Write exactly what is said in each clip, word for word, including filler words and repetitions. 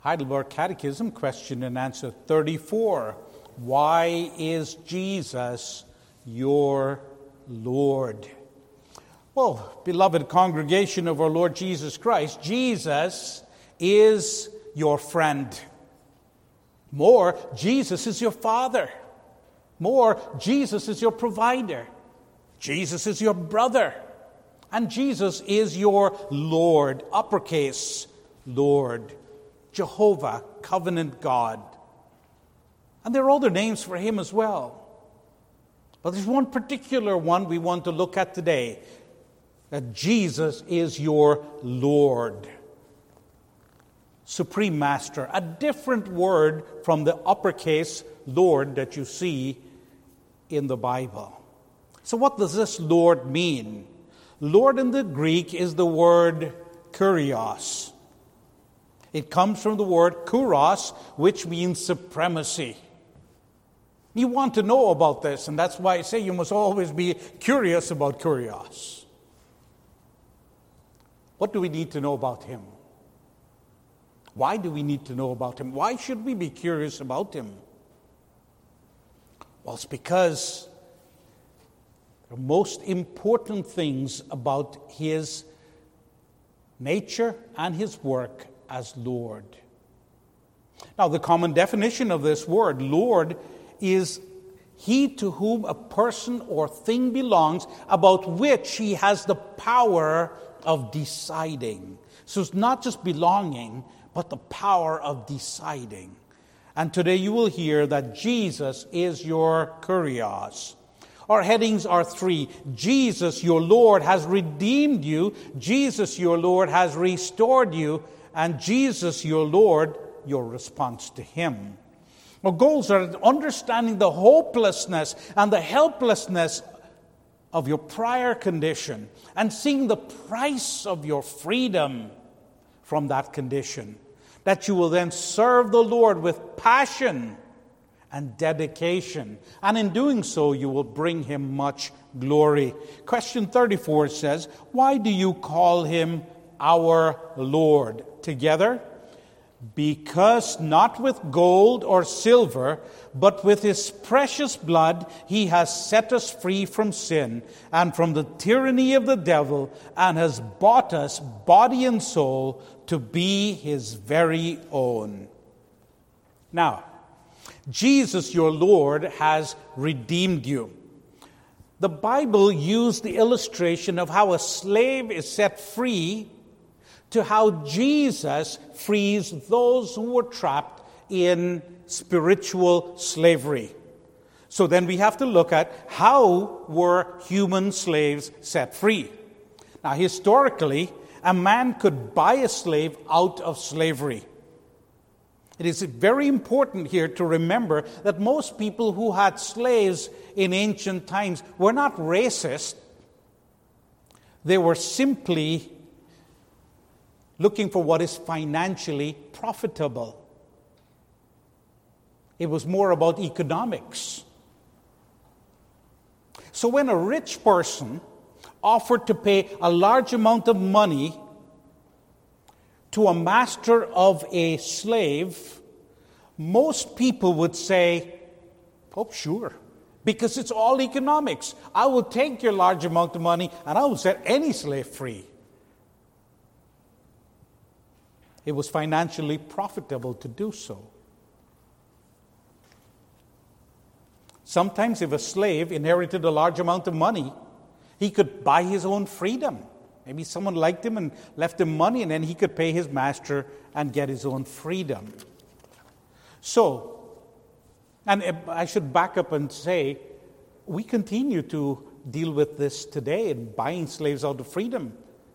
Heidelberg Catechism, question and answer thirty-four. Why is Jesus your Lord? Well, beloved congregation of our Lord Jesus Christ, Jesus is your friend. More, Jesus is your Father. More, Jesus is your provider. Jesus is your brother. And Jesus is your Lord, uppercase Lord. Jehovah, covenant God. And there are other names for him as well. But there's one particular one we want to look at today. That Jesus is your Lord. Supreme Master. A different word from the uppercase Lord that you see in the Bible. So what does this Lord mean? Lord in the Greek is the word kurios. It comes from the word kuros, which means supremacy. You want to know about this, and that's why I say you must always be curious about kurios. What do we need to know about him? Why do we need to know about him? Why should we be curious about him? Well, it's because the most important things about his nature and his work as Lord. Now, the common definition of this word, Lord, is he to whom a person or thing belongs, about which he has the power of deciding. So it's not just belonging, but the power of deciding. And today you will hear that Jesus is your kurios. Our headings are three. Jesus, your Lord, has redeemed you. Jesus, your Lord, has restored you. And Jesus, your Lord, your response to him. Our goals are understanding the hopelessness and the helplessness of your prior condition and seeing the price of your freedom from that condition. That you will then serve the Lord with passion and dedication. And in doing so, you will bring him much glory. Question thirty-four says, why do you call him our Lord? Together, because not with gold or silver, but with his precious blood, he has set us free from sin and from the tyranny of the devil, and has bought us, body and soul, to be his very own. Now, Jesus, your Lord, has redeemed you. The Bible used the illustration of how a slave is set free to how Jesus frees those who were trapped in spiritual slavery. So then we have to look at how were human slaves set free. Now, historically, a man could buy a slave out of slavery. It is very important here to remember that most people who had slaves in ancient times were not racist. They were simply looking for what is financially profitable. It was more about economics. So when a rich person offered to pay a large amount of money to a master of a slave, most people would say, oh, sure, because it's all economics. I will take your large amount of money and I will set any slave free. It was financially profitable to do so. Sometimes if a slave inherited a large amount of money, he could buy his own freedom. Maybe someone liked him and left him money, and then he could pay his master and get his own freedom. So, and I should back up and say, we continue to deal with this today in buying slaves out of freedom.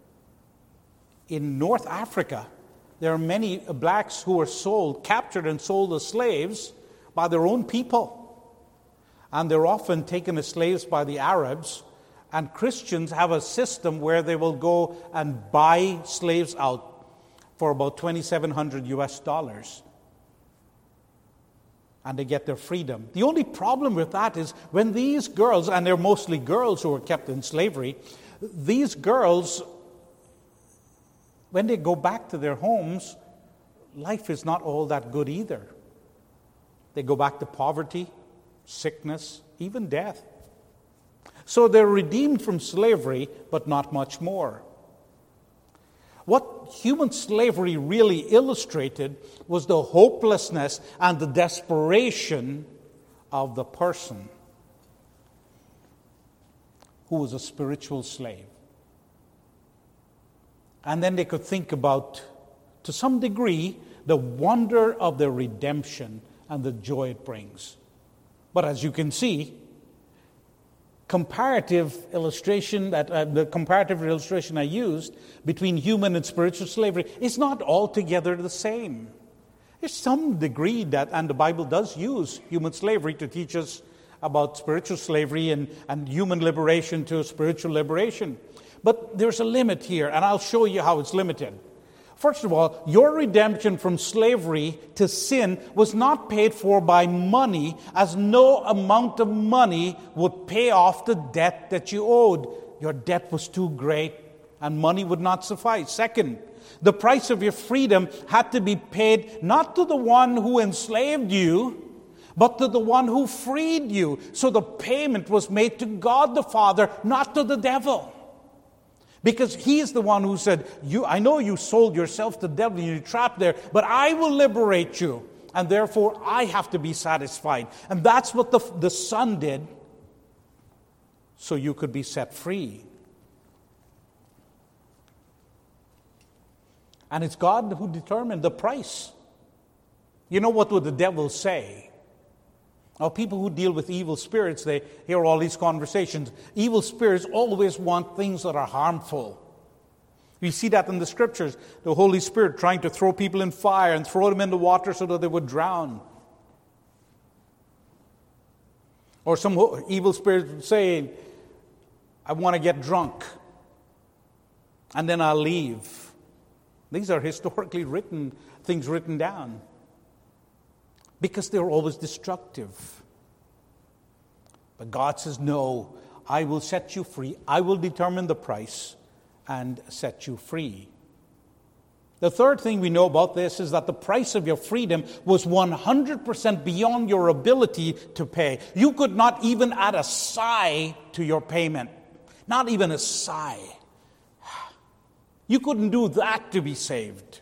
In North Africa, there are many blacks who are sold, captured and sold as slaves by their own people. And they're often taken as slaves by the Arabs. And Christians have a system where they will go and buy slaves out for about twenty-seven hundred U S dollars. And they get their freedom. The only problem with that is when these girls, and they're mostly girls who are kept in slavery, these girls, when they go back to their homes, life is not all that good either. They go back to poverty, sickness, even death. So they're redeemed from slavery, but not much more. What human slavery really illustrated was the hopelessness and the desperation of the person who was a spiritual slave. And then they could think about, to some degree, the wonder of their redemption and the joy it brings. But as you can see, comparative illustration that uh, the comparative illustration I used between human and spiritual slavery is not altogether the same. There's some degree that, and the Bible does use human slavery to teach us about spiritual slavery and, and human liberation to spiritual liberation. But there's a limit here, and I'll show you how it's limited. First of all, your redemption from slavery to sin was not paid for by money, as no amount of money would pay off the debt that you owed. Your debt was too great, and money would not suffice. Second, the price of your freedom had to be paid not to the one who enslaved you, but to the one who freed you. So the payment was made to God the Father, not to the devil. Because he is the one who said, "You, I know you sold yourself to the devil and you're trapped there, but I will liberate you. And therefore, I have to be satisfied." And that's what the, the Son did, so you could be set free. And it's God who determined the price. You know, what would the devil say? Now, people who deal with evil spirits, they hear all these conversations. Evil spirits always want things that are harmful. We see that in the Scriptures. The Holy Spirit trying to throw people in fire and throw them in the water so that they would drown. Or some evil spirits would say, "I want to get drunk, and then I'll leave." These are historically written, things written down. Because they're always destructive. But God says, "No, I will set you free. I will determine the price and set you free." The third thing we know about this is that the price of your freedom was one hundred percent beyond your ability to pay. You could not even add a sigh to your payment. Not even a sigh. You couldn't do that to be saved.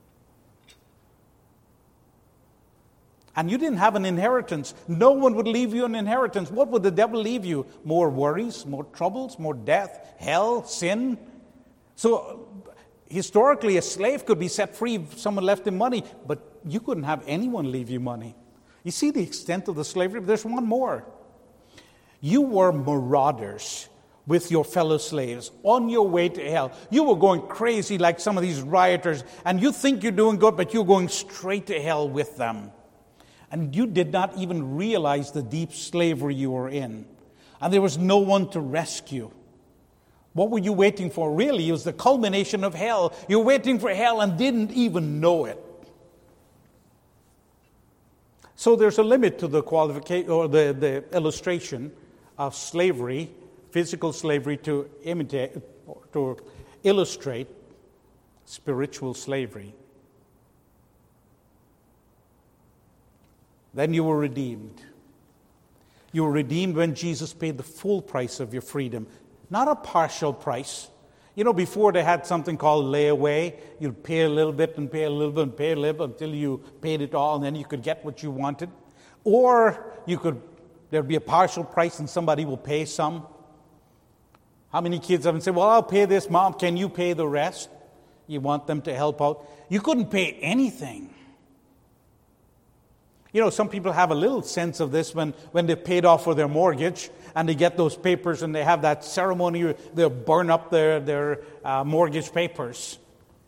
And you didn't have an inheritance. No one would leave you an inheritance. What would the devil leave you? More worries, more troubles, more death, hell, sin. So historically, a slave could be set free if someone left him money, but you couldn't have anyone leave you money. You see the extent of the slavery? But there's one more. You were marauders with your fellow slaves on your way to hell. You were going crazy like some of these rioters, and you think you're doing good, but you're going straight to hell with them. And you did not even realize the deep slavery you were in. And there was no one to rescue. What were you waiting for? Really, it was the culmination of hell. You're waiting for hell and didn't even know it. So there's a limit to the qualification or the, the illustration of slavery, physical slavery, to imitate, to illustrate spiritual slavery. Then you were redeemed. You were redeemed when Jesus paid the full price of your freedom, not a partial price. You know, before they had something called layaway. You'd pay a little bit and pay a little bit and pay a little bit until you paid it all, and then you could get what you wanted. Or you could, there'd be a partial price and somebody will pay some. How many kids haven't said, "Well, I'll pay this, Mom, can you pay the rest?" You want them to help out. You couldn't pay anything. You know, some people have a little sense of this when, when they've paid off for their mortgage and they get those papers and they have that ceremony where they'll burn up their, their uh, mortgage papers.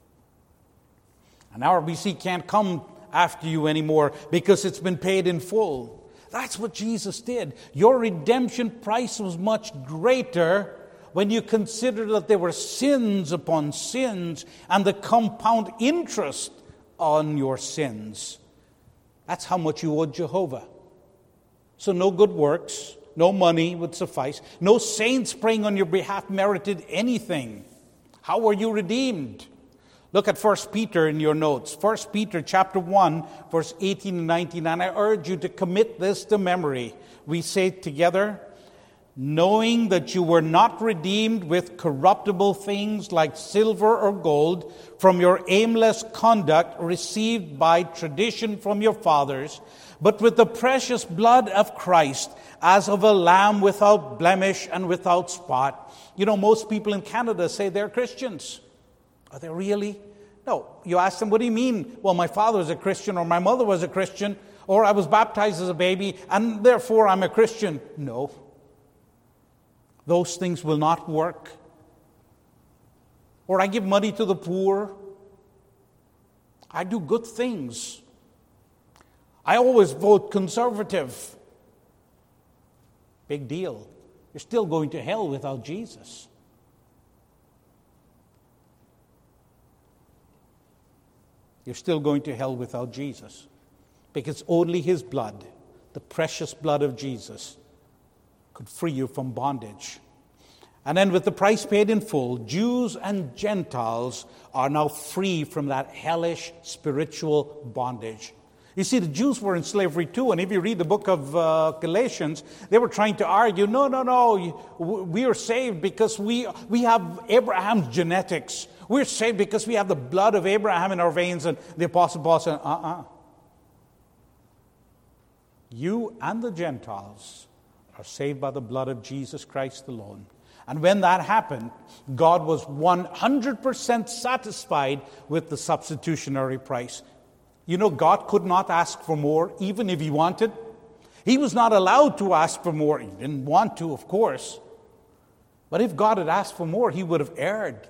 And R B C can't come after you anymore because it's been paid in full. That's what Jesus did. Your redemption price was much greater when you consider that there were sins upon sins and the compound interest on your sins. That's how much you owed Jehovah. So no good works, no money would suffice. No saints praying on your behalf merited anything. How were you redeemed? Look at First Peter in your notes. First Peter chapter one, verse eighteen and nineteen. And I urge you to commit this to memory. We say together, knowing that you were not redeemed with corruptible things like silver or gold from your aimless conduct received by tradition from your fathers, but with the precious blood of Christ, as of a lamb without blemish and without spot. You know, most people in Canada say they're Christians. Are they really? No. You ask them, what do you mean? Well, my father was a Christian, or my mother was a Christian, or I was baptized as a baby, and therefore I'm a Christian. No. Those things will not work. Or I give money to the poor. I do good things. I always vote conservative. Big deal. You're still going to hell without Jesus. You're still going to hell without Jesus. Because only His blood, the precious blood of Jesus, could free you from bondage. And then with the price paid in full, Jews and Gentiles are now free from that hellish spiritual bondage. You see, the Jews were in slavery too, and if you read the book of uh, Galatians, they were trying to argue, no, no, no, we are saved because we, we have Abraham's genetics. We're saved because we have the blood of Abraham in our veins. And the Apostle Paul said, uh-uh. You and the Gentiles are saved by the blood of Jesus Christ alone. And when that happened, God was one hundred percent satisfied with the substitutionary price. You know, God could not ask for more, even if He wanted. He was not allowed to ask for more. He didn't want to, of course. But if God had asked for more, He would have erred.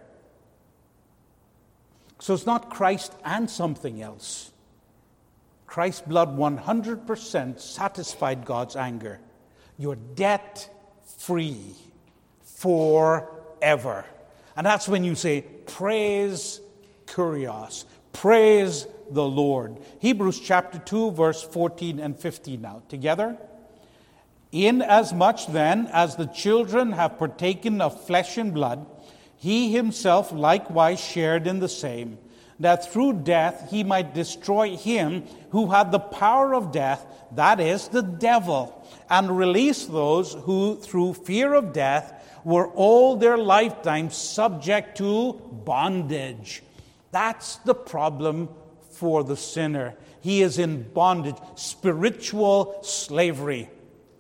So it's not Christ and something else. Christ's blood one hundred percent satisfied God's anger. You're debt-free forever. And that's when you say, praise Kyrios, praise the Lord. Hebrews chapter two, verse fourteen and fifteen now. Together. Inasmuch then as the children have partaken of flesh and blood, He Himself likewise shared in the same, that through death He might destroy him who had the power of death, that is, the devil, and release those who through fear of death were all their lifetime subject to bondage. That's the problem for the sinner. He is in bondage, spiritual slavery.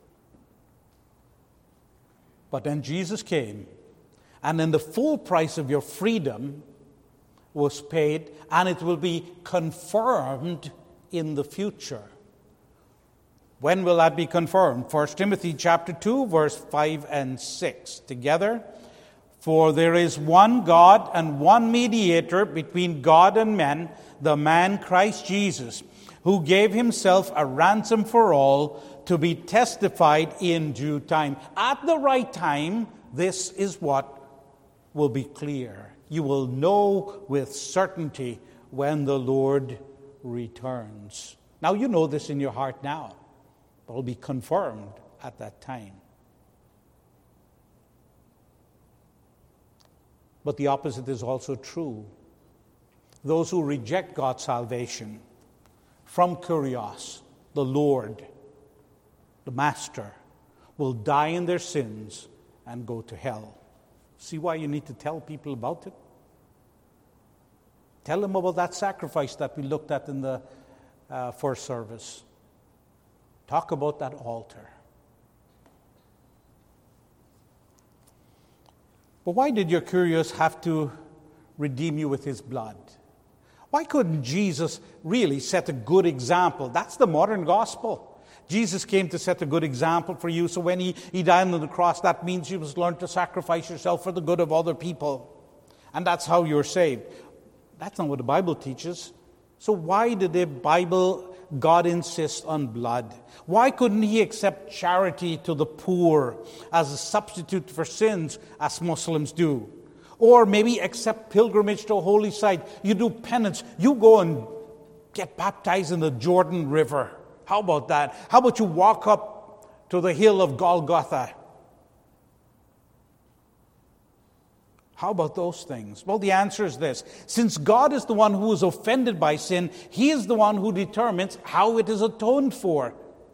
But then Jesus came, and then the full price of your freedom was paid, and it will be confirmed in the future. When will that be confirmed? First Timothy chapter two, verse five and six. Together. For there is one God and one mediator between God and men, the man Christ Jesus, who gave Himself a ransom for all, to be testified in due time. At the right time, this is what will be clear. You will know with certainty when the Lord returns. Now you know this in your heart now, but it will be confirmed at that time. But the opposite is also true. Those who reject God's salvation from Kyrios, the Lord, the Master, will die in their sins and go to hell. See why you need to tell people about it? Tell them about that sacrifice that we looked at in the uh, first service. Talk about that altar. But why did your Kyrios have to redeem you with His blood? Why couldn't Jesus really set a good example? That's the modern gospel. Jesus came to set a good example for you, so when he, he died on the cross, that means you must learn to sacrifice yourself for the good of other people. And that's how you're saved. That's not what the Bible teaches. So why did the Bible, God insist on blood? Why couldn't He accept charity to the poor as a substitute for sins, as Muslims do? Or maybe accept pilgrimage to a holy site. You do penance. You go and get baptized in the Jordan River. How about that? How about you walk up to the hill of Golgotha? How about those things? Well, the answer is this. Since God is the one who is offended by sin, He is the one who determines how it is atoned for.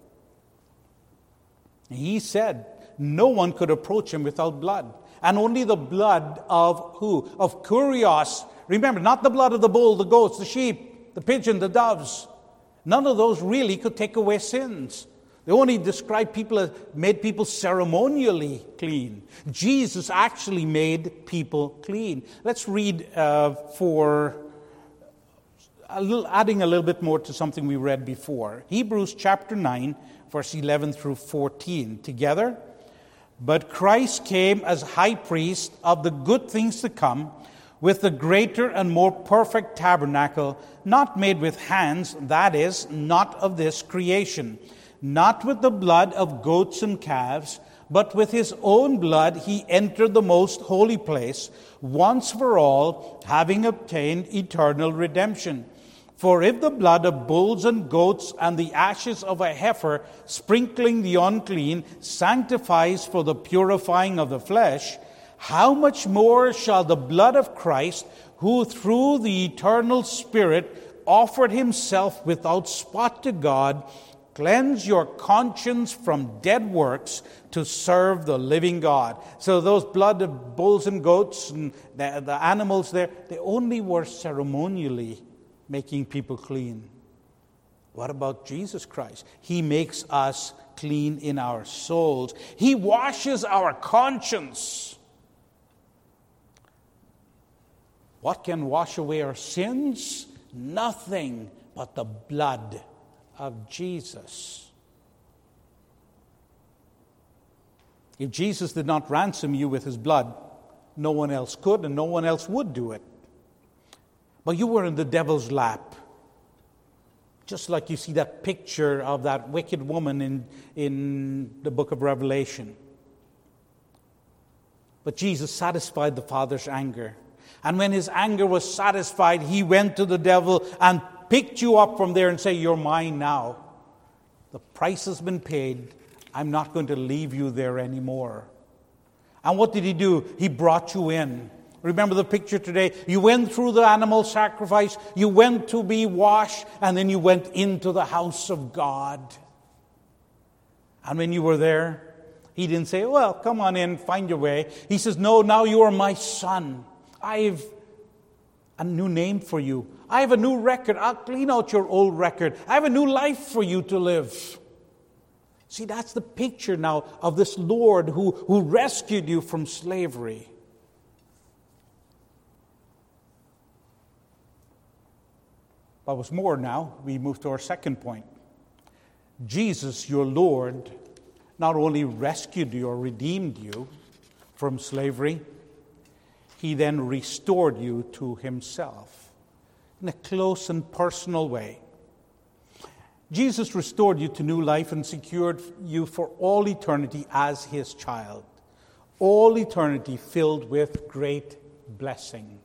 He said no one could approach Him without blood. And only the blood of who? Of kurios. Remember, not the blood of the bull, the goats, the sheep, the pigeon, the doves. None of those really could take away sins. They only described people as made people ceremonially clean. Jesus actually made people clean. Let's read uh, for a little, adding a little bit more to something we read before. Hebrews chapter nine, verse eleven through fourteen. Together. But Christ came as high priest of the good things to come, with the greater and more perfect tabernacle, not made with hands, that is, not of this creation. Not with the blood of goats and calves, but with His own blood He entered the most holy place, once for all, having obtained eternal redemption. For if the blood of bulls and goats and the ashes of a heifer, sprinkling the unclean, sanctifies for the purifying of the flesh, how much more shall the blood of Christ, who through the eternal Spirit offered Himself without spot to God, cleanse your conscience from dead works to serve the living God. So those blood of bulls and goats and the, the animals there, they only were ceremonially making people clean. What about Jesus Christ? He makes us clean in our souls. He washes our conscience. What can wash away our sins? Nothing but the blood of Jesus. If Jesus did not ransom you with His blood, no one else could and no one else would do it. But you were in the devil's lap. Just like you see that picture of that wicked woman in, in the book of Revelation. But Jesus satisfied the Father's anger. And when His anger was satisfied, He went to the devil and picked you up from there and say, you're mine now. The price has been paid. I'm not going to leave you there anymore. And what did He do? He brought you in. Remember the picture today? You went through the animal sacrifice. You went to be washed. And then you went into the house of God. And when you were there, He didn't say, well, come on in, find your way. He says, no, now you are my son. I've a new name for you. I have a new record. I'll clean out your old record. I have a new life for you to live. See, that's the picture now of this Lord who, who rescued you from slavery. But what's more now, we move to our second point. Jesus, your Lord, not only rescued you or redeemed you from slavery, He then restored you to Himself in a close and personal way. Jesus restored you to new life and secured you for all eternity as His child. All eternity filled with great blessing.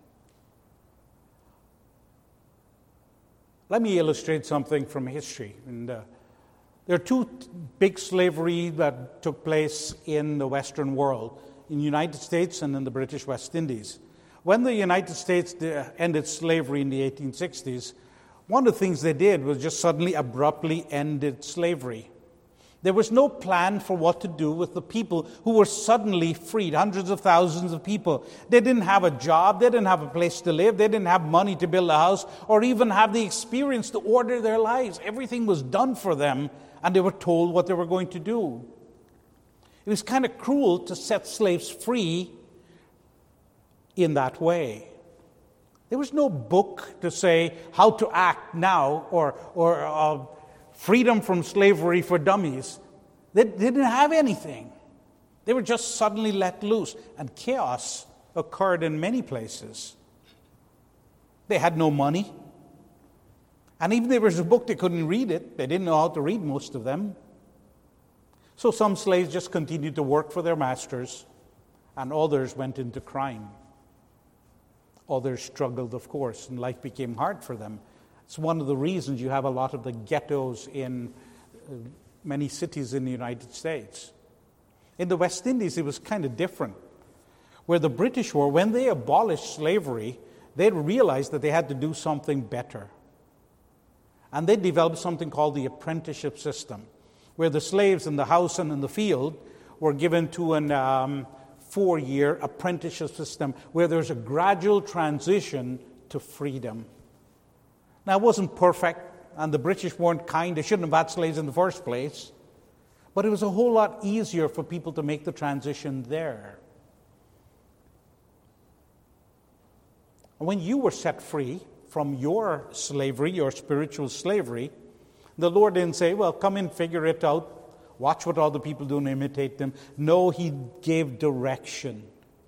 Let me illustrate something from history. And, uh, there are two t- big slavery that took place in the Western world, in the United States and in the British West Indies. When the United States ended slavery in the eighteen sixties, one of the things they did was just suddenly abruptly ended slavery. There was no plan for what to do with the people who were suddenly freed, hundreds of thousands of people. They didn't have a job, they didn't have a place to live, they didn't have money to build a house, or even have the experience to order their lives. Everything was done for them, and they were told what they were going to do. It was kind of cruel to set slaves free in that way. There was no book to say how to act now, or or uh, freedom from slavery for dummies. They, they didn't have anything. They were just suddenly let loose, and chaos occurred in many places. They had no money, and even if there was a book, they couldn't read it. They didn't know how to read, most of them. So some slaves just continued to work for their masters, and others went into crime. Others struggled, of course, and life became hard for them. It's one of the reasons you have a lot of the ghettos in uh, many cities in the United States. In the West Indies, it was kind of different. where the British were, when they abolished slavery, they realized that they had to do something better. And they developed something called the apprenticeship system, where the slaves in the house and in the field were given to an um, four-year apprenticeship system where there's a gradual transition to freedom. Now, it wasn't perfect, and the British weren't kind. They shouldn't have had slaves in the first place. But it was a whole lot easier for people to make the transition there. And when you were set free from your slavery, your spiritual slavery, the Lord didn't say, well, come and figure it out. Watch what other people do and imitate them. No, He gave direction.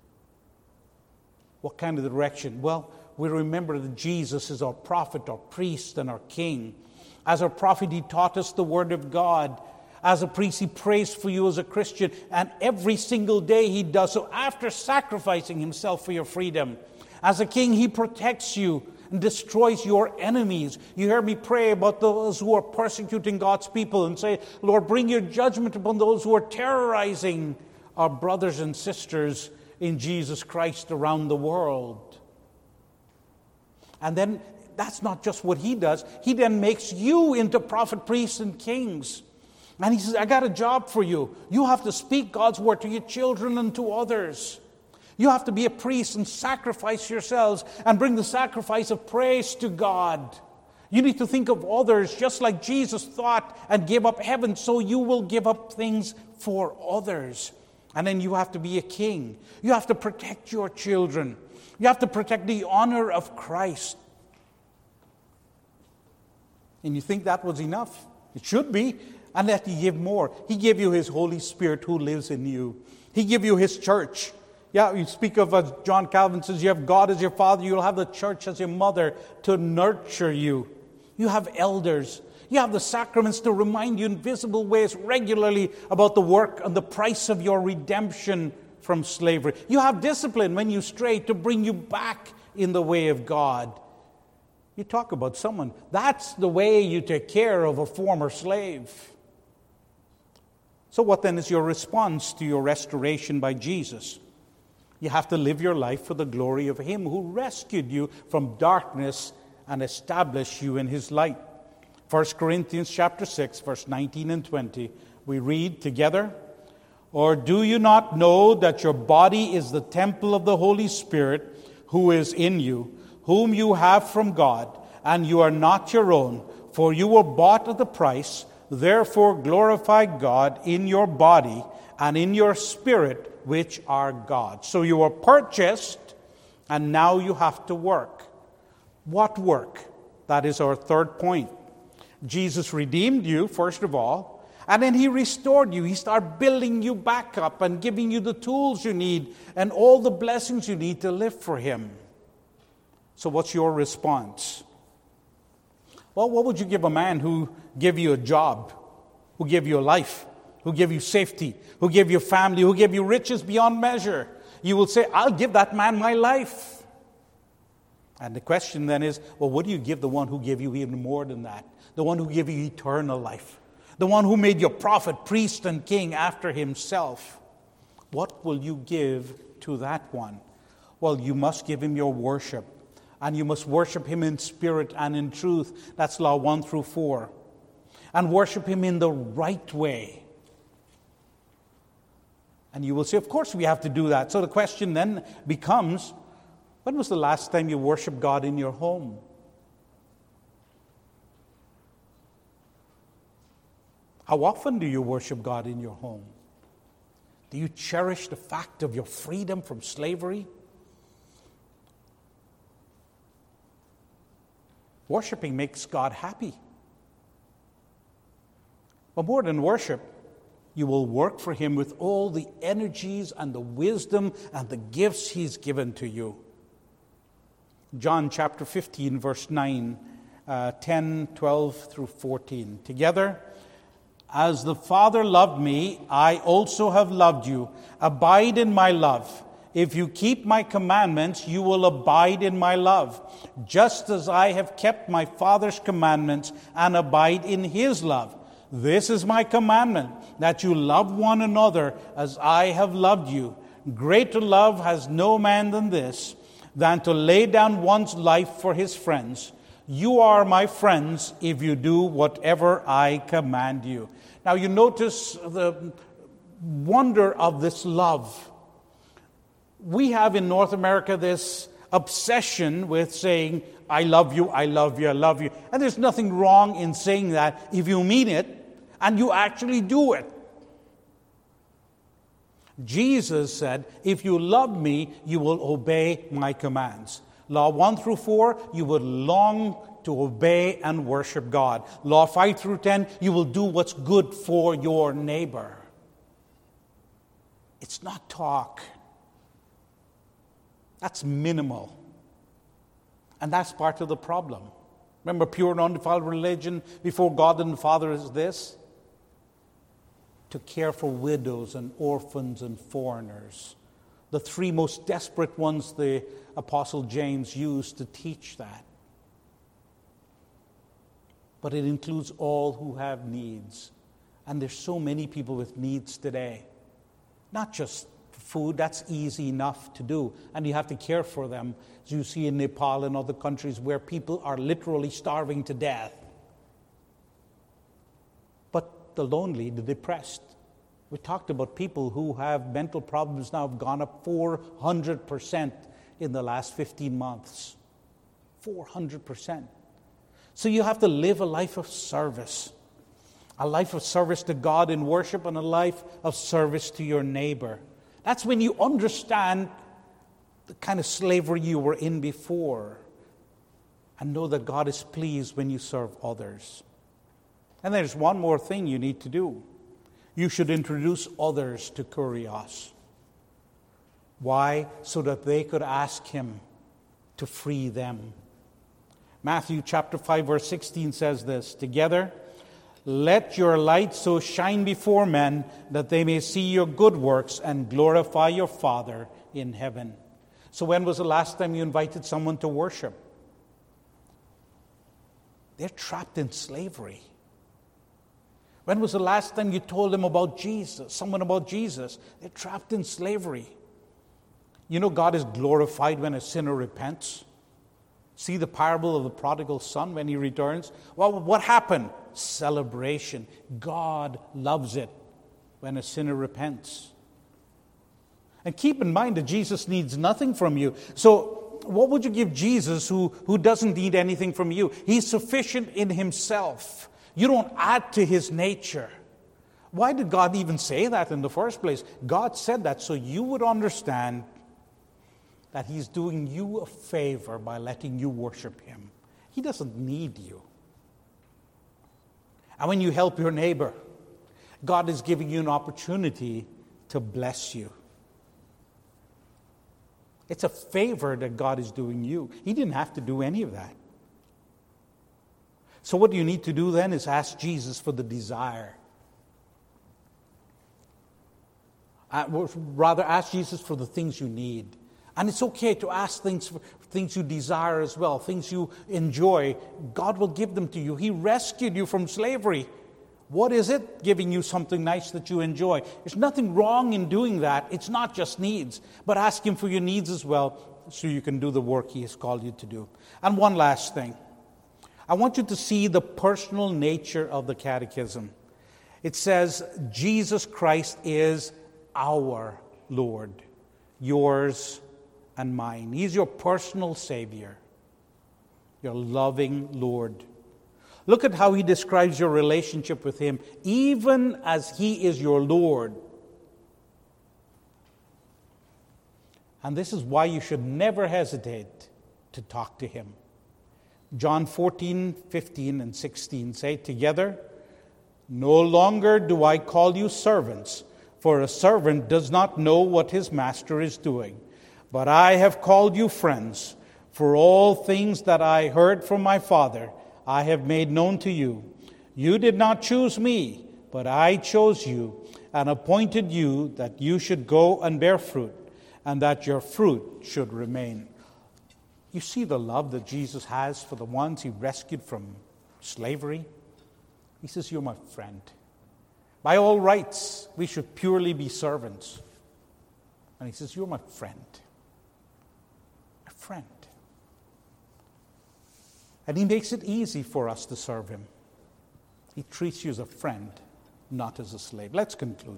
What kind of direction? Well, we remember that Jesus is our prophet, our priest, and our king. As our prophet, He taught us the Word of God. As a priest, He prays for you as a Christian. And every single day He does so after sacrificing Himself for your freedom. As a king, He protects you and destroys your enemies. You hear me pray about those who are persecuting God's people and say, Lord, bring your judgment upon those who are terrorizing our brothers and sisters in Jesus Christ around the world. And then that's not just what He does. He then makes you into prophet, priests, and kings. And He says, I got a job for you. You have to speak God's word to your children and to others. You have to be a priest and sacrifice yourselves and bring the sacrifice of praise to God. You need to think of others just like Jesus thought and gave up heaven, so you will give up things for others. And then you have to be a king. You have to protect your children. You have to protect the honor of Christ. And you think that was enough? It should be. And that He gave more. He gave you His Holy Spirit who lives in you. He gave you His church. Yeah, you speak of, as John Calvin says, you have God as your father, you'll have the church as your mother to nurture you. You have elders. You have the sacraments to remind you in visible ways regularly about the work and the price of your redemption from slavery. You have discipline when you stray to bring you back in the way of God. You talk about someone. That's the way you take care of a former slave. So what then is your response to your restoration by Jesus? You have to live your life for the glory of Him who rescued you from darkness and established you in His light. First Corinthians chapter six, verse nineteen and twenty. We read together, or do you not know that your body is the temple of the Holy Spirit who is in you, whom you have from God, and you are not your own, for you were bought at a price. Therefore glorify God in your body and in your spirit, which are God's. So you were purchased, and now you have to work. What work? That is our third point. Jesus redeemed you, first of all, and then He restored you. He started building you back up and giving you the tools you need and all the blessings you need to live for Him. So what's your response? Well, what would you give a man who gave you a job, who gave you a life, who gave you safety, who gave you family, who gave you riches beyond measure? You will say, I'll give that man my life. And the question then is, well, what do you give the one who gave you even more than that? The one who gave you eternal life. The one who made you prophet, priest, and king after Himself. What will you give to that one? Well, you must give Him your worship. And you must worship Him in spirit and in truth. That's law one through four. And worship Him in the right way. And you will say, of course we have to do that. So the question then becomes, when was the last time you worshiped God in your home? How often do you worship God in your home? Do you cherish the fact of your freedom from slavery? Worshiping makes God happy. But more than worship, you will work for Him with all the energies and the wisdom and the gifts He's given to you. John chapter fifteen, verse nine, uh, ten, twelve through fourteen. Together, as the Father loved me, I also have loved you. Abide in my love. If you keep my commandments, you will abide in my love, just as I have kept my Father's commandments and abide in His love. This is my commandment, that you love one another as I have loved you. Greater love has no man than this, than to lay down one's life for his friends. You are my friends if you do whatever I command you. Now you notice the wonder of this love. We have in North America this obsession with saying, I love you, I love you, I love you. And there's nothing wrong in saying that if you mean it and you actually do it. Jesus said, if you love me, you will obey my commands. Law one through four, you will long to obey and worship God. Law five through ten, you will do what's good for your neighbor. It's not talk. That's minimal. And that's part of the problem. Remember, pure and undefiled religion before God and the Father is this: to care for widows and orphans and foreigners. The three most desperate ones the Apostle James used to teach that. But it includes all who have needs. And there's so many people with needs today. Not just food, that's easy enough to do. And you have to care for them, as you see in Nepal and other countries where people are literally starving to death. But the lonely, the depressed. We talked about people who have mental problems now have gone up four hundred percent in the last fifteen months. four hundred percent. So you have to live a life of service. A life of service to God in worship and a life of service to your neighbor. That's when you understand the kind of slavery you were in before and know that God is pleased when you serve others. And there's one more thing you need to do. You should introduce others to Kurios. Why? So that they could ask him to free them. Matthew chapter five verse sixteen says this, together, let your light so shine before men that they may see your good works and glorify your Father in heaven. So when was the last time you invited someone to worship? They're trapped in slavery. When was the last time you told them about Jesus, someone about Jesus? They're trapped in slavery. You know God is glorified when a sinner repents. See the parable of the prodigal son when he returns? Well, what happened? Celebration. God loves it when a sinner repents. And keep in mind that Jesus needs nothing from you. So what would you give Jesus who, who doesn't need anything from you? He's sufficient in himself. You don't add to his nature. Why did God even say that in the first place? God said that so you would understand that he's doing you a favor by letting you worship him. He doesn't need you. And when you help your neighbor, God is giving you an opportunity to bless you. It's a favor that God is doing you. He didn't have to do any of that. So what you need to do then is ask Jesus for the desire. Uh, rather, ask Jesus for the things you need. And it's okay to ask things for things you desire as well, things you enjoy. God will give them to you. He rescued you from slavery. What is it? Giving you something nice that you enjoy. There's nothing wrong in doing that. It's not just needs. But ask him for your needs as well so you can do the work he has called you to do. And one last thing. I want you to see the personal nature of the catechism. It says, Jesus Christ is our Lord, yours and mine. He's your personal Savior, your loving Lord. Look at how he describes your relationship with him, even as he is your Lord. And this is why you should never hesitate to talk to him. John fourteen, fifteen, and sixteen say together, no longer do I call you servants, for a servant does not know what his master is doing. But I have called you friends, for all things that I heard from my Father I have made known to you. You did not choose me, but I chose you and appointed you that you should go and bear fruit, and that your fruit should remain. You see the love that Jesus has for the ones he rescued from slavery? He says, you're my friend. By all rights, we should purely be servants. And he says, you're my friend. My friend. And he makes it easy for us to serve him. He treats you as a friend, not as a slave. Let's conclude.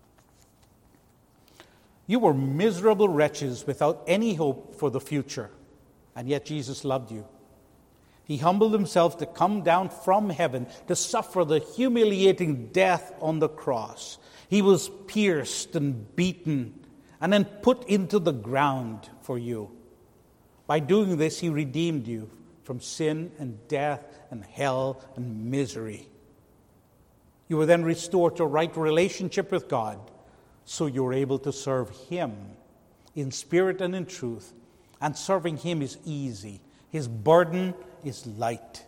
You were miserable wretches without any hope for the future, and yet Jesus loved you. He humbled himself to come down from heaven to suffer the humiliating death on the cross. He was pierced and beaten and then put into the ground for you. By doing this, he redeemed you from sin and death and hell and misery. You were then restored to a right relationship with God, so you were able to serve him in spirit and in truth. And serving him is easy. His burden is light.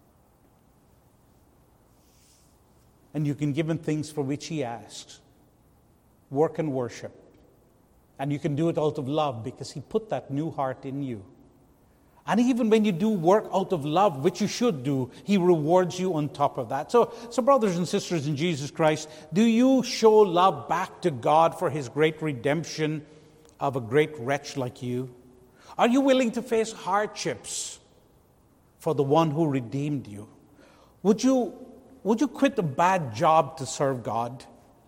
And you can give him things for which he asks. Work and worship. And you can do it out of love because he put that new heart in you. And even when you do work out of love, which you should do, he rewards you on top of that. So, so brothers and sisters in Jesus Christ, do you show love back to God for his great redemption of a great wretch like you? Are you willing to face hardships for the one who redeemed you? Would you, would you quit a bad job to serve God?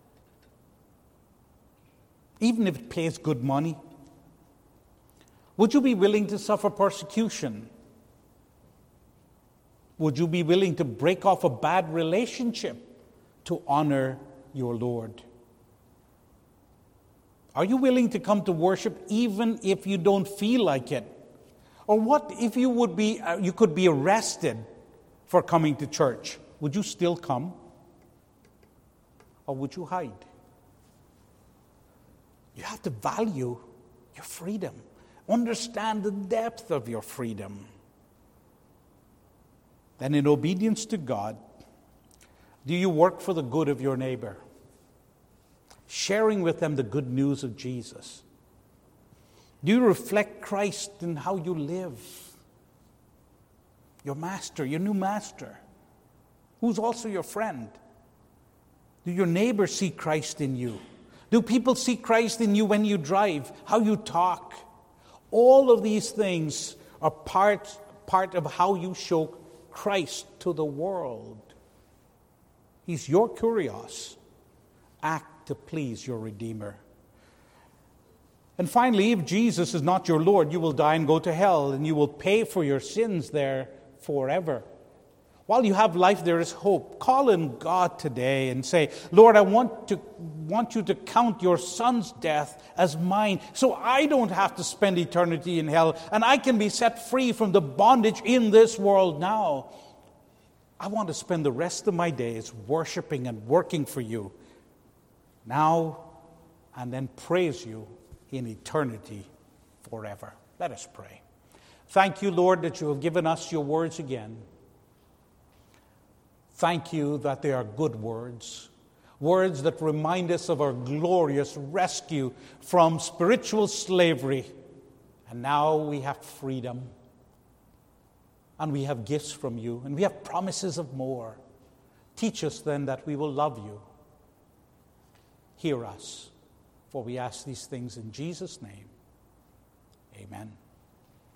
Even if it pays good money? Would you be willing to suffer persecution? Would you be willing to break off a bad relationship to honor your Lord? Are you willing to come to worship even if you don't feel like it? Or what if you would be uh, you could be arrested for coming to church? Would you still come? Or would you hide? You have to value your freedom. Understand the depth of your freedom. Then in obedience to God, do you work for the good of your neighbor? Sharing with them the good news of Jesus. Do you reflect Christ in how you live? Your master, your new master, who's also your friend. Do your neighbors see Christ in you? Do people see Christ in you when you drive, how you talk? All of these things are part, part of how you show Christ to the world. He's your kurios. Act to please your Redeemer. And finally, if Jesus is not your Lord, you will die and go to hell, and you will pay for your sins there forever. While you have life, there is hope. Call in God today and say, Lord, I want to want you to count your son's death as mine, so I don't have to spend eternity in hell, and I can be set free from the bondage in this world now. I want to spend the rest of my days worshiping and working for you now and then praise you in eternity forever. Let us pray. Thank you, Lord, that you have given us your words again. Thank you that they are good words, words that remind us of our glorious rescue from spiritual slavery. And now we have freedom, and we have gifts from you, and we have promises of more. Teach us then that we will love you. Hear us, for we ask these things in Jesus' name. Amen.